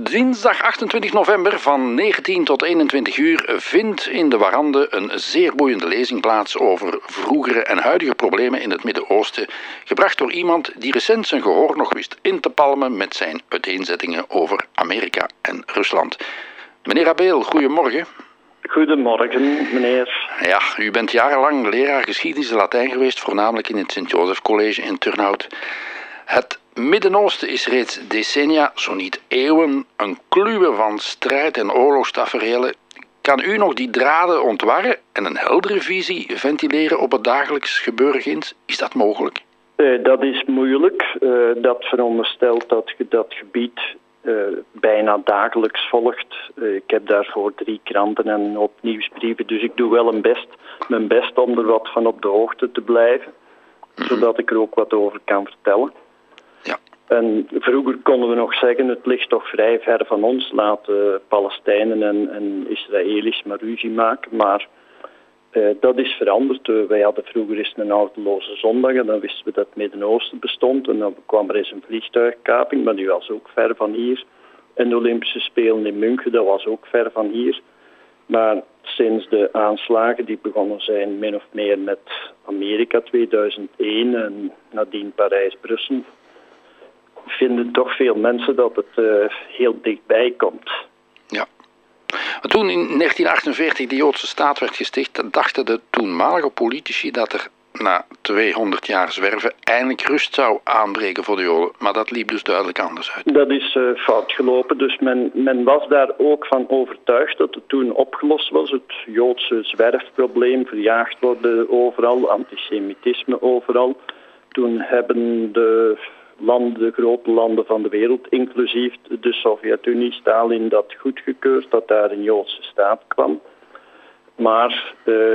Dinsdag 28 november van 19 tot 21 uur vindt in de Warande een zeer boeiende lezing plaats over vroegere en huidige problemen in het Midden-Oosten, gebracht door iemand die recent zijn gehoor nog wist in te palmen met zijn uiteenzettingen over Amerika en Rusland. Meneer Abeel, goedemorgen. Goedemorgen, meneer. Ja, u bent jarenlang leraar geschiedenis en Latijn geweest, voornamelijk in het Sint-Joseph College in Turnhout. Het Midden-Oosten is reeds decennia, zo niet eeuwen, een kluwe van strijd en oorlogstaferelen. Kan u nog die draden ontwarren en een heldere visie ventileren op het dagelijks gebeuren ginds? Is dat mogelijk? Dat is moeilijk. Dat veronderstelt dat je dat gebied bijna dagelijks volgt. Ik heb daarvoor 3 kranten en een hoop nieuwsbrieven, dus ik doe wel mijn best om er wat van op de hoogte te blijven, zodat ik er ook wat over kan vertellen. Ja. En vroeger konden we nog zeggen, het ligt toch vrij ver van ons, laten Palestijnen en Israëli's maar ruzie maken, maar dat is veranderd. Wij hadden vroeger eens een ouderloze zondag en dan wisten we dat het Midden-Oosten bestond en dan kwam er eens een vliegtuigkaping, maar die was ook ver van hier. En de Olympische Spelen in München, dat was ook ver van hier. Maar sinds de aanslagen die begonnen zijn min of meer met Amerika 2001 en nadien Parijs-Brussel, vinden toch veel mensen dat het heel dichtbij komt. Ja. Maar toen in 1948 de Joodse staat werd gesticht, dachten de toenmalige politici dat er na 200 jaar zwerven eindelijk rust zou aanbreken voor de Joden. Maar dat liep dus duidelijk anders uit. Dat is fout gelopen. Dus men was daar ook van overtuigd dat het toen opgelost was. Het Joodse zwerfprobleem, verjaagd worden overal, antisemitisme overal. Toen hebben de grote landen van de wereld, inclusief de Sovjet-Unie, Stalin, dat goedgekeurd dat daar een Joodse staat kwam. Maar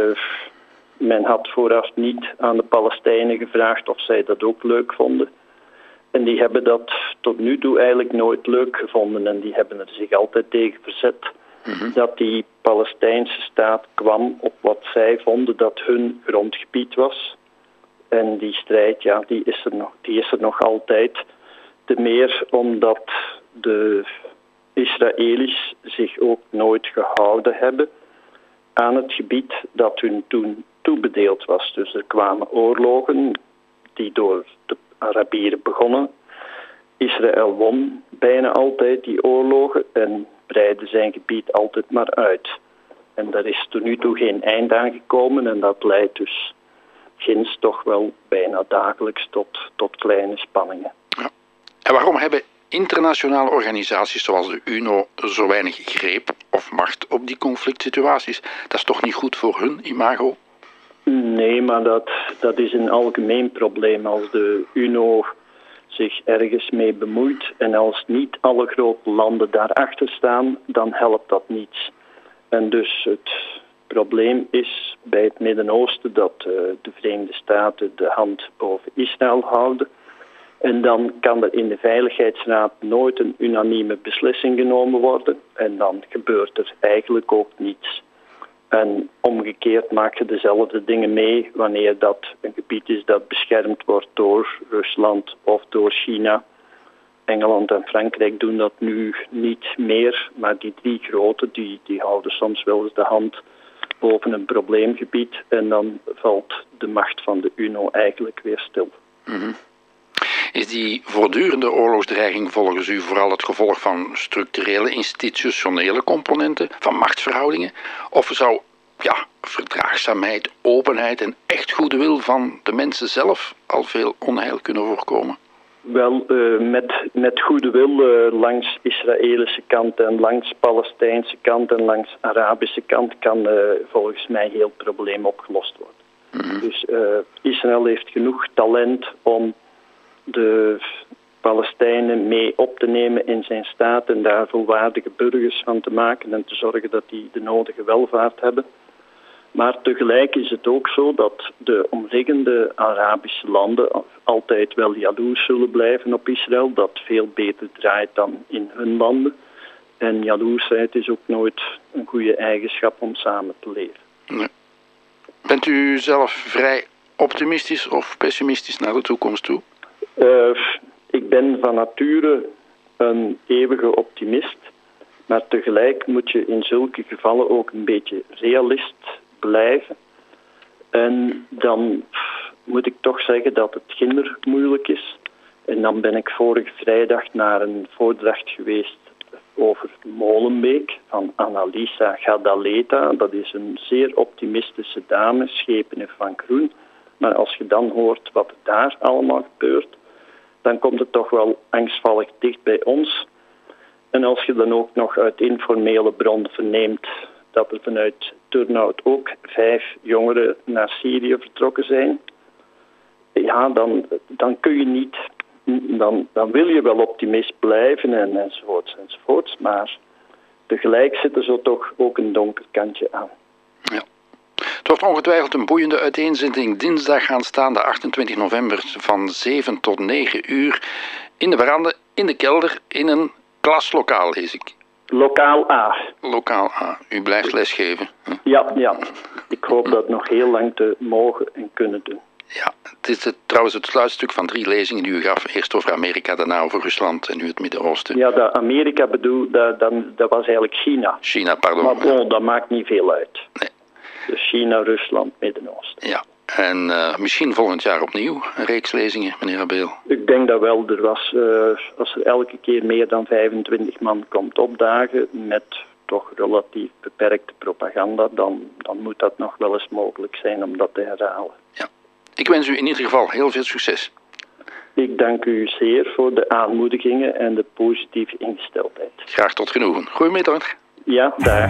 men had vooraf niet aan de Palestijnen gevraagd of zij dat ook leuk vonden. En die hebben dat tot nu toe eigenlijk nooit leuk gevonden en die hebben er zich altijd tegen verzet. Dat die Palestijnse staat kwam op wat zij vonden dat hun grondgebied was. En die strijd, ja, die is er nog altijd. Te meer omdat de Israëli's zich ook nooit gehouden hebben aan het gebied dat hun toen toebedeeld was. Dus er kwamen oorlogen die door de Arabieren begonnen. Israël won bijna altijd die oorlogen en breidde zijn gebied altijd maar uit. En daar is tot nu toe geen eind aan gekomen en dat leidt dus ginds toch wel bijna dagelijks tot kleine spanningen. Ja. En waarom hebben internationale organisaties zoals de UNO zo weinig greep of macht op die conflict situaties? Dat is toch niet goed voor hun imago? Nee, maar dat is een algemeen probleem. Als de UNO zich ergens mee bemoeit en als niet alle grote landen daarachter staan, dan helpt dat niets. En dus het probleem is bij het Midden-Oosten dat de Verenigde Staten de hand boven Israël houden. En dan kan er in de Veiligheidsraad nooit een unanieme beslissing genomen worden. En dan gebeurt er eigenlijk ook niets. En omgekeerd maak je dezelfde dingen mee wanneer dat een gebied is dat beschermd wordt door Rusland of door China. Engeland en Frankrijk doen dat nu niet meer, maar die 3 grote die houden soms wel eens de hand boven een probleemgebied en dan valt de macht van de UNO eigenlijk weer stil. Is die voortdurende oorlogsdreiging volgens u vooral het gevolg van structurele, institutionele componenten, van machtsverhoudingen? Of zou verdraagzaamheid, openheid en echt goede wil van de mensen zelf al veel onheil kunnen voorkomen? Wel, met goede wil langs Israëlische kant en langs Palestijnse kant en langs Arabische kant kan volgens mij heel het probleem opgelost worden. Dus Israël heeft genoeg talent om de Palestijnen mee op te nemen in zijn staat en daar volwaardige burgers van te maken en te zorgen dat die de nodige welvaart hebben. Maar tegelijk is het ook zo dat de omliggende Arabische landen altijd wel jaloers zullen blijven op Israël, dat veel beter draait dan in hun landen. En jaloersheid is ook nooit een goede eigenschap om samen te leven. Nee. Bent u zelf vrij optimistisch of pessimistisch naar de toekomst toe? Ik ben van nature een eeuwige optimist. Maar tegelijk moet je in zulke gevallen ook een beetje realist blijven. En dan moet ik toch zeggen dat het ginder moeilijk is. En dan ben ik vorige vrijdag naar een voordracht geweest over Molenbeek van Annalisa Gadaleta. Dat is een zeer optimistische dame, schepenen van groen. Maar als je dan hoort wat daar allemaal gebeurt, dan komt het toch wel angstvallig dicht bij ons. En als je dan ook nog uit informele bron verneemt dat er vanuit Turnhout ook 5 jongeren naar Syrië vertrokken zijn, ja, dan kun je niet, dan wil je wel optimist blijven enzovoorts, maar tegelijk zit er zo toch ook een donker kantje aan. Ja. Het wordt ongetwijfeld een boeiende uiteenzetting dinsdag aanstaande 28 november van 7 tot 9 uur in de veranda, in de kelder, in een klaslokaal, lees ik. Lokaal A. Lokaal A. U blijft lesgeven. Ja. Ik hoop dat nog heel lang te mogen en kunnen doen. Ja, het is trouwens het sluitstuk van 3 lezingen die u gaf. Eerst over Amerika, daarna over Rusland en nu het Midden-Oosten. Ja, dat Amerika bedoel, dat was eigenlijk China. China, pardon. Maar bon, dat maakt niet veel uit. Nee. Dus China, Rusland, Midden-Oosten. Ja, en misschien volgend jaar opnieuw een reeks lezingen, meneer Abeel. Ik denk dat wel. Er was, als er elke keer meer dan 25 man komt opdagen met toch relatief beperkte propaganda, dan moet dat nog wel eens mogelijk zijn om dat te herhalen. Ja. Ik wens u in ieder geval heel veel succes. Ik dank u zeer voor de aanmoedigingen en de positieve ingesteldheid. Graag tot genoegen. Goedemiddag. Ja, daar.